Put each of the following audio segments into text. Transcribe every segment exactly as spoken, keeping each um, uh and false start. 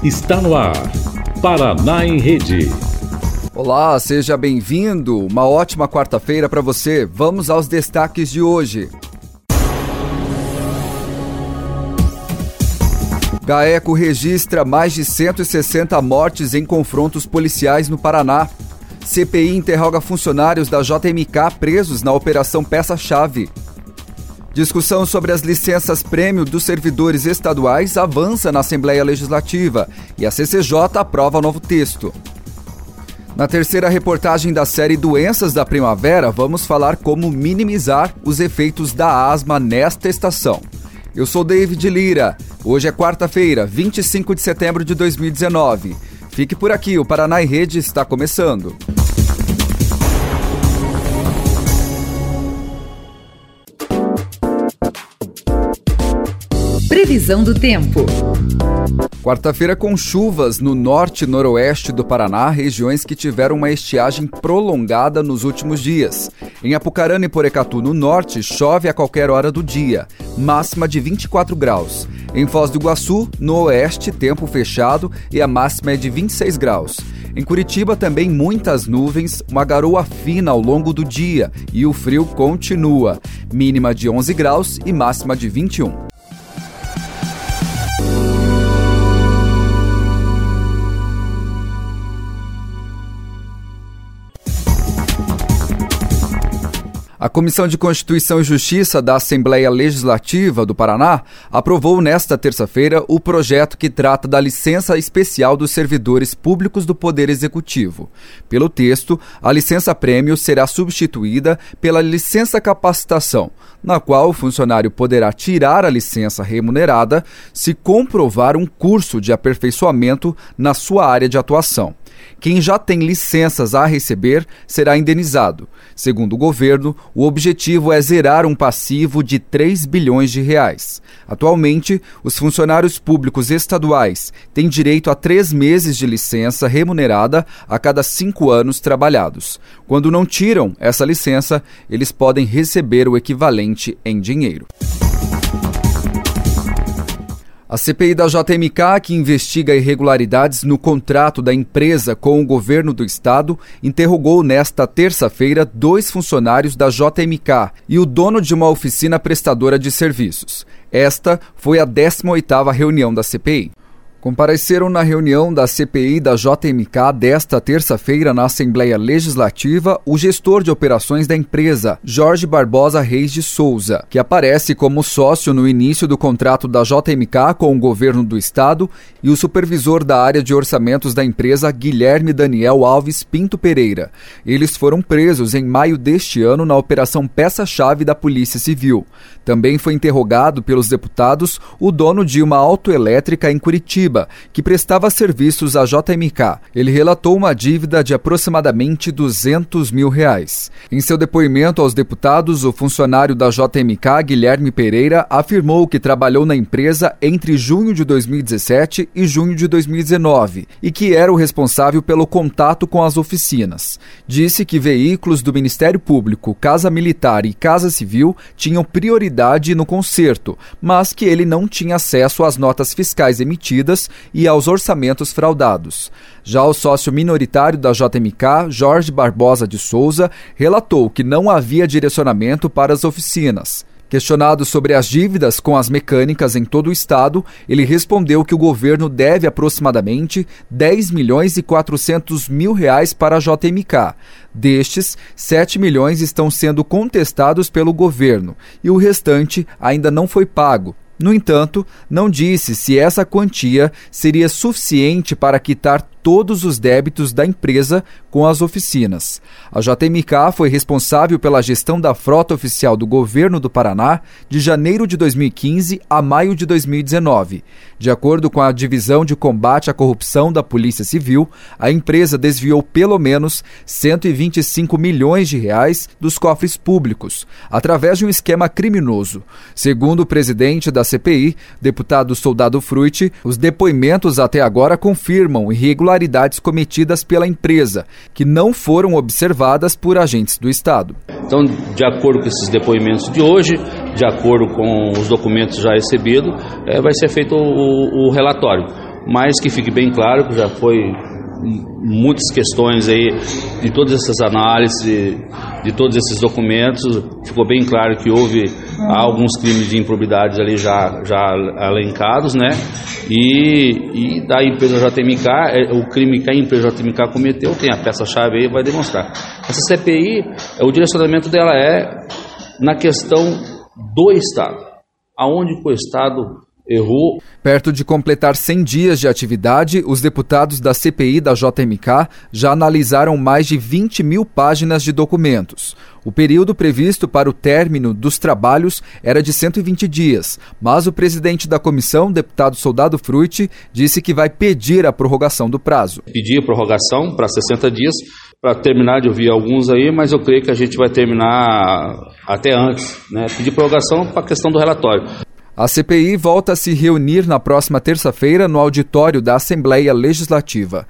Está no ar, Paraná em Rede. Olá, seja bem-vindo. Uma ótima quarta-feira para você. Vamos aos destaques de hoje. GAECO registra mais de cento e sessenta mortes em confrontos policiais no Paraná. C P I interroga funcionários da J M K presos na Operação Peça-Chave. Discussão sobre as licenças-prêmio dos servidores estaduais avança na Assembleia Legislativa e a C C J aprova novo texto. Na terceira reportagem da série Doenças da Primavera, vamos falar como minimizar os efeitos da asma nesta estação. Eu sou David Lira. Hoje é quarta-feira, vinte e cinco de setembro de dois mil e dezenove. Fique por aqui, o Paraná em Rede está começando. Previsão do tempo. Quarta-feira com chuvas no norte e noroeste do Paraná, regiões que tiveram uma estiagem prolongada nos últimos dias. Em Apucarana e Porecatu, no norte, chove a qualquer hora do dia, máxima de vinte e quatro graus. Em Foz do Iguaçu, no oeste, tempo fechado e a máxima é de vinte e seis graus. Em Curitiba também muitas nuvens, uma garoa fina ao longo do dia e o frio continua, mínima de onze graus e máxima de vinte e um. A Comissão de Constituição e Justiça da Assembleia Legislativa do Paraná aprovou nesta terça-feira o projeto que trata da licença especial dos servidores públicos do Poder Executivo. Pelo texto, a licença-prêmio será substituída pela licença-capacitação, na qual o funcionário poderá tirar a licença remunerada se comprovar um curso de aperfeiçoamento na sua área de atuação. Quem já tem licenças a receber será indenizado. Segundo o governo, o objetivo é zerar um passivo de três bilhões de reais. Atualmente, os funcionários públicos estaduais têm direito a três meses de licença remunerada a cada cinco anos trabalhados. Quando não tiram essa licença, eles podem receber o equivalente em dinheiro. A C P I da J M K, que investiga irregularidades no contrato da empresa com o governo do estado, interrogou nesta terça-feira dois funcionários da J M K e o dono de uma oficina prestadora de serviços. Esta foi a décima oitava reunião da C P I. Compareceram na reunião da C P I da J M K desta terça-feira na Assembleia Legislativa o gestor de operações da empresa, Jorge Barbosa Reis de Souza, que aparece como sócio no início do contrato da J M K com o governo do estado, e o supervisor da área de orçamentos da empresa, Guilherme Daniel Alves Pinto Pereira. Eles foram presos em maio deste ano na Operação Peça-Chave da Polícia Civil. Também foi interrogado pelos deputados o dono de uma autoelétrica em Curitiba, que prestava serviços à J M K. Ele relatou uma dívida de aproximadamente duzentos mil reais. Em seu depoimento aos deputados, o funcionário da J M K, Guilherme Pereira, afirmou que trabalhou na empresa entre junho de dois mil e dezessete e junho de dois mil e dezenove e que era o responsável pelo contato com as oficinas. Disse que veículos do Ministério Público, Casa Militar e Casa Civil tinham prioridade no conserto, mas que ele não tinha acesso às notas fiscais emitidas e aos orçamentos fraudados. Já o sócio minoritário da J M K, Jorge Barbosa de Souza, relatou que não havia direcionamento para as oficinas. Questionado sobre as dívidas com as mecânicas em todo o estado, ele respondeu que o governo deve aproximadamente dez milhões e quatrocentos mil reais para a J M K. Destes, sete milhões estão sendo contestados pelo governo e o restante ainda não foi pago. No entanto, não disse se essa quantia seria suficiente para quitar todos os débitos da empresa com as oficinas. A J M K foi responsável pela gestão da frota oficial do governo do Paraná de janeiro de dois mil e quinze a maio de dois mil e dezenove. De acordo com a Divisão de Combate à Corrupção da Polícia Civil, a empresa desviou pelo menos cento e vinte e cinco milhões de reais dos cofres públicos, através de um esquema criminoso. Segundo o presidente da C P I, deputado Soldado Frutti, os depoimentos até agora confirmam irregularidades cometidas pela empresa, que não foram observadas por agentes do Estado. Então, de acordo com esses depoimentos de hoje, de acordo com os documentos já recebidos, é, vai ser feito o, o relatório. mas que fique bem claro que já foi muitas questões aí de todas essas análises, de, de todos esses documentos, ficou bem claro que houve alguns crimes de improbidade ali já, já elencados, né? E, e da empresa J M K, o crime que a empresa J M K cometeu, tem a peça-chave aí, vai demonstrar. Essa C P I, o direcionamento dela é na questão do Estado, aonde o Estado errou. Perto de completar cem dias de atividade, os deputados da C P I da J M K já analisaram mais de vinte mil páginas de documentos. O período previsto para o término dos trabalhos era de cento e vinte dias, mas o presidente da comissão, deputado Soldado Frutti, disse que vai pedir a prorrogação do prazo. Pedir a prorrogação para sessenta dias, para terminar de ouvir alguns aí, mas eu creio que a gente vai terminar até antes, né? Pedir prorrogação para a questão do relatório. A C P I volta a se reunir na próxima terça-feira no auditório da Assembleia Legislativa.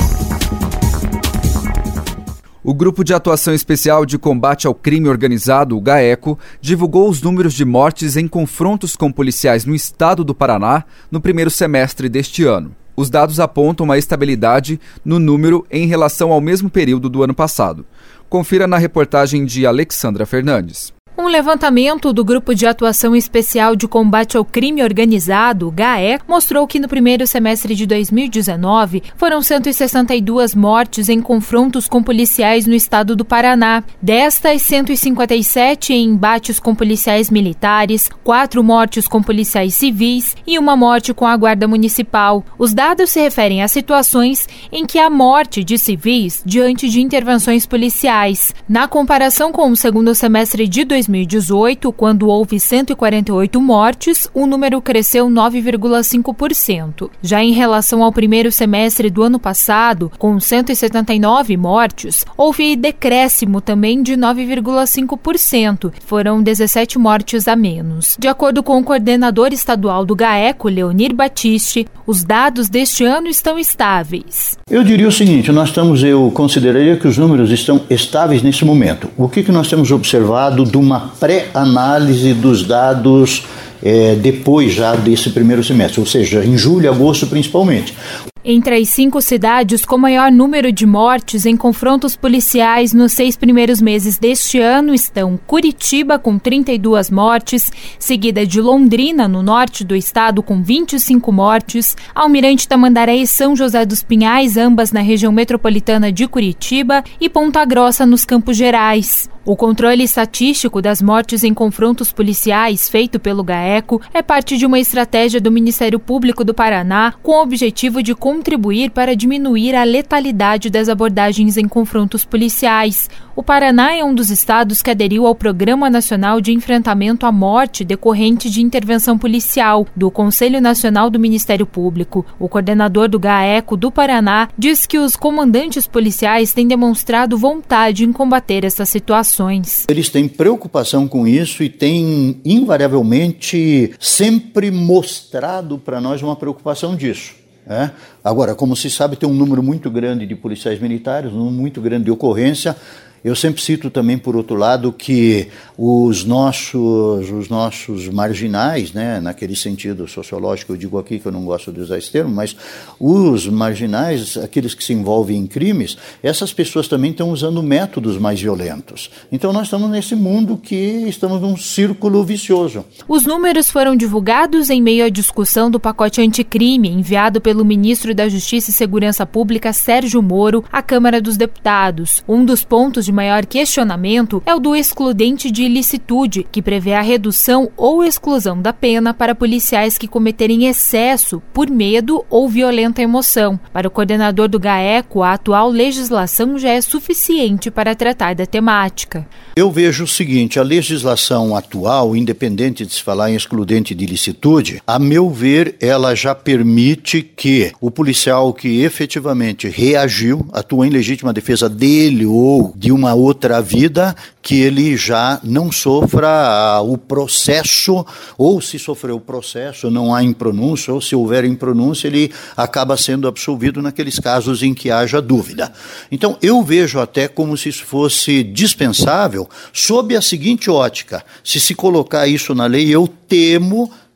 O Grupo de Atuação Especial de Combate ao Crime Organizado, o GAECO, divulgou os números de mortes em confrontos com policiais no estado do Paraná no primeiro semestre deste ano. Os dados apontam uma estabilidade no número em relação ao mesmo período do ano passado. Confira na reportagem de Alexandra Fernandes. Um levantamento do Grupo de Atuação Especial de Combate ao Crime Organizado, GAECO, mostrou que no primeiro semestre de dois mil e dezenove foram cento e sessenta e duas mortes em confrontos com policiais no estado do Paraná. Destas, cento e cinquenta e sete em embates com policiais militares, quatro mortes com policiais civis e uma morte com a Guarda Municipal. Os dados se referem a situações em que há morte de civis diante de intervenções policiais. Na comparação com o segundo semestre de dois mil e dezoito, quando houve cento e quarenta e oito mortes, o número cresceu nove vírgula cinco por cento. Já em relação ao primeiro semestre do ano passado, com cento e setenta e nove mortes, houve decréscimo também de nove vírgula cinco por cento. Foram dezessete mortes a menos. De acordo com o coordenador estadual do GAECO, Leonir Batiste, os dados deste ano estão estáveis. Eu diria o seguinte, nós estamos, eu consideraria que os números estão estáveis nesse momento. O que, que nós temos observado de uma pré-análise dos dados é, depois já desse primeiro semestre, ou seja, em julho e agosto principalmente. Entre as cinco cidades com maior número de mortes em confrontos policiais nos seis primeiros meses deste ano estão Curitiba, com trinta e duas mortes, seguida de Londrina, no norte do estado, com vinte e cinco mortes, Almirante Tamandaré e São José dos Pinhais, ambas na região metropolitana de Curitiba, e Ponta Grossa, nos Campos Gerais. O controle estatístico das mortes em confrontos policiais feito pelo GAECO é parte de uma estratégia do Ministério Público do Paraná com o objetivo de contribuir para diminuir a letalidade das abordagens em confrontos policiais. O Paraná é um dos estados que aderiu ao Programa Nacional de Enfrentamento à Morte decorrente de intervenção policial do Conselho Nacional do Ministério Público. O coordenador do GAECO do Paraná diz que os comandantes policiais têm demonstrado vontade em combater essas situações. Eles têm preocupação com isso e têm invariavelmente sempre mostrado para nós uma preocupação disso. É? Agora, como se sabe, tem um número muito grande de policiais militares, um número muito grande de ocorrência. Eu sempre cito também, por outro lado, que os nossos, os nossos marginais, né, naquele sentido sociológico, eu digo aqui que eu não gosto de usar esse termo, mas os marginais, aqueles que se envolvem em crimes, essas pessoas também estão usando métodos mais violentos. Então nós estamos nesse mundo que estamos num círculo vicioso. Os números foram divulgados em meio à discussão do pacote anticrime enviado pelo ministro da Justiça e Segurança Pública, Sérgio Moro, à Câmara dos Deputados. Um dos pontos de maior questionamento é o do excludente de ilicitude, que prevê a redução ou exclusão da pena para policiais que cometerem excesso por medo ou violenta emoção. Para o coordenador do GAECO, a atual legislação já é suficiente para tratar da temática. Eu vejo o seguinte, a legislação atual, independente de se falar em excludente de ilicitude, a meu ver, ela já permite que o policial que efetivamente reagiu, atua em legítima defesa dele ou de uma outra vida, que ele já não sofra o processo, ou se sofreu o processo, não há impronúncia, ou se houver impronúncia, ele acaba sendo absolvido naqueles casos em que haja dúvida. Então, eu vejo até como se isso fosse dispensável, sob a seguinte ótica: se se colocar isso na lei, eu temo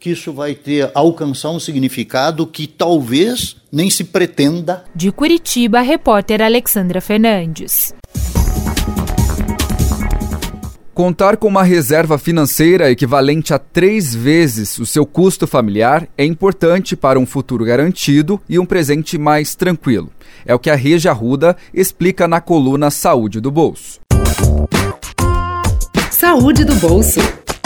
que isso vai ter, alcançar um significado que talvez nem se pretenda. De Curitiba, a repórter Alexandra Fernandes. Contar com uma reserva financeira equivalente a três vezes o seu custo familiar é importante para um futuro garantido e um presente mais tranquilo. É o que a Regi Arruda explica na coluna Saúde do Bolso. Saúde do Bolso.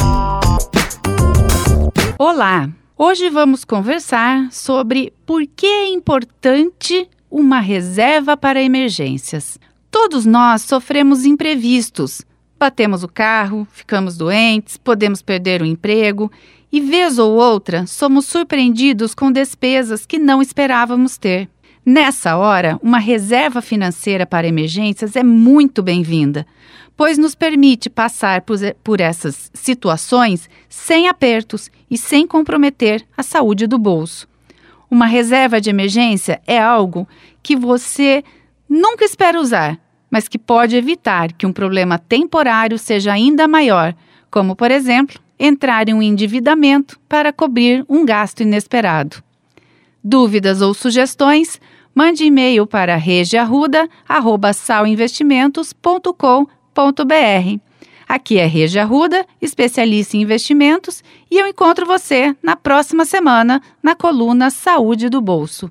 Olá! Hoje vamos conversar sobre por que é importante uma reserva para emergências. Todos nós sofremos imprevistos. Batemos o carro, ficamos doentes, podemos perder o emprego e, vez ou outra, somos surpreendidos com despesas que não esperávamos ter. Nessa hora, uma reserva financeira para emergências é muito bem-vinda, pois nos permite passar por, por essas situações sem apertos e sem comprometer a saúde do bolso. Uma reserva de emergência é algo que você nunca espera usar, mas que pode evitar que um problema temporário seja ainda maior, como, por exemplo, entrar em um endividamento para cobrir um gasto inesperado. Dúvidas ou sugestões? Mande e-mail para regiarruda arroba salinvestimentos ponto com ponto b r. Aqui é Regi Arruda, especialista em investimentos, e eu encontro você na próxima semana na coluna Saúde do Bolso.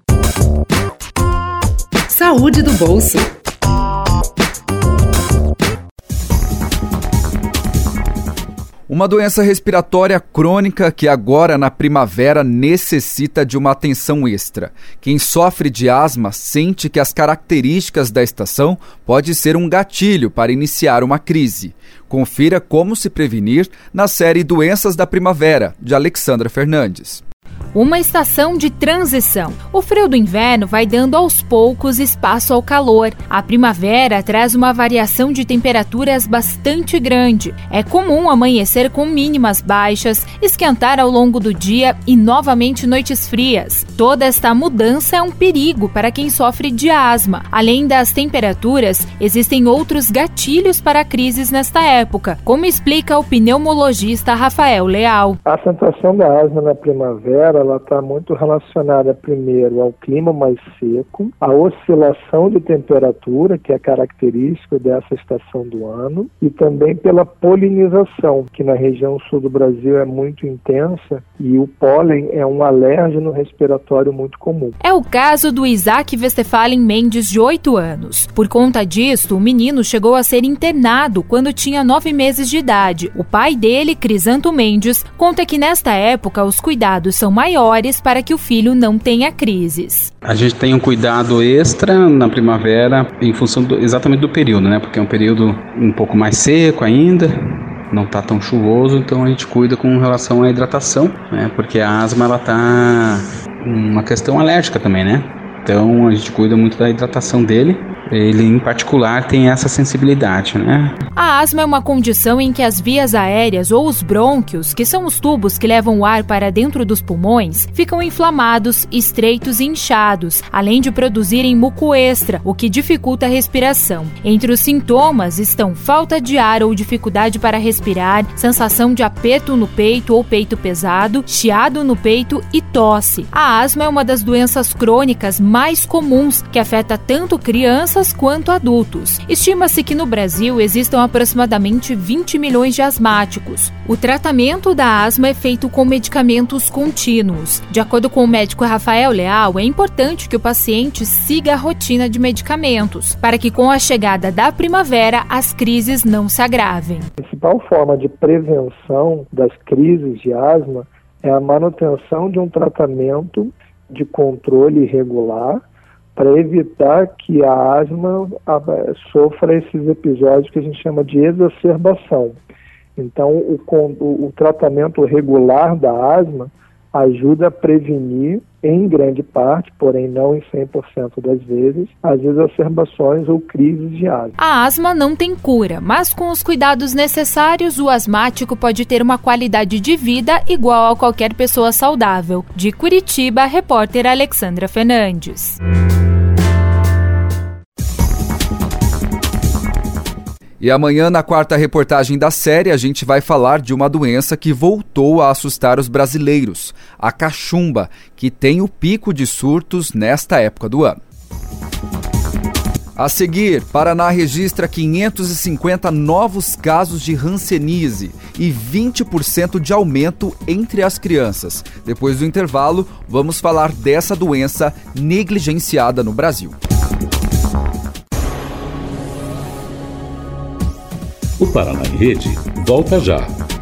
Saúde do Bolso. Uma doença respiratória crônica que agora na primavera necessita de uma atenção extra. Quem sofre de asma sente que as características da estação pode ser um gatilho para iniciar uma crise. Confira como se prevenir na série Doenças da Primavera, de Alexandra Fernandes. Uma estação de transição. O frio do inverno vai dando aos poucos espaço ao calor. A primavera traz uma variação de temperaturas bastante grande. É comum amanhecer com mínimas baixas, esquentar ao longo do dia e novamente noites frias. Toda esta mudança é um perigo para quem sofre de asma. Além das temperaturas, existem outros gatilhos para crises nesta época, como explica o pneumologista Rafael Leal. A acentuação da asma na primavera ela está muito relacionada primeiro ao clima mais seco, à oscilação de temperatura, que é característico dessa estação do ano, e também pela polinização, que na região sul do Brasil é muito intensa, e o pólen é um alérgeno respiratório muito comum. É o caso do Isaac Westphalen Mendes, de oito anos. Por conta disso, o menino chegou a ser internado quando tinha nove meses de idade. O pai dele, Crisanto Mendes, conta que nesta época os cuidados são maiores para que o filho não tenha crises. A gente tem um cuidado extra na primavera em função do, exatamente do período, né? Porque é um período um pouco mais seco ainda, não está tão chuvoso, então a gente cuida com relação à hidratação, né? Porque a asma ela tá uma questão alérgica também, né? Então a gente cuida muito da hidratação dele. Ele, em particular, tem essa sensibilidade, né? A asma é uma condição em que as vias aéreas ou os brônquios, que são os tubos que levam o ar para dentro dos pulmões, ficam inflamados, estreitos e inchados, além de produzirem muco extra, o que dificulta a respiração. Entre os sintomas estão falta de ar ou dificuldade para respirar, sensação de aperto no peito ou peito pesado, chiado no peito e tosse. A asma é uma das doenças crônicas mais comuns, que afeta tanto crianças quanto adultos. Estima-se que no Brasil existam aproximadamente vinte milhões de asmáticos. O tratamento da asma é feito com medicamentos contínuos. De acordo com o médico Rafael Leal, é importante que o paciente siga a rotina de medicamentos, para que com a chegada da primavera as crises não se agravem. A principal forma de prevenção das crises de asma é a manutenção de um tratamento de controle regular para evitar que a asma sofra esses episódios que a gente chama de exacerbação. Então, o, o, o tratamento regular da asma ajuda a prevenir, em grande parte, porém não em cem por cento das vezes, as exacerbações ou crises de asma. A asma não tem cura, mas com os cuidados necessários, o asmático pode ter uma qualidade de vida igual a qualquer pessoa saudável. De Curitiba, a repórter Alexandra Fernandes. E amanhã, na quarta reportagem da série, a gente vai falar de uma doença que voltou a assustar os brasileiros, a cachumba, que tem o pico de surtos nesta época do ano. A seguir, Paraná registra quinhentos e cinquenta novos casos de hanseníase e vinte por cento de aumento entre as crianças. Depois do intervalo, vamos falar dessa doença negligenciada no Brasil. O Paraná em Rede volta já.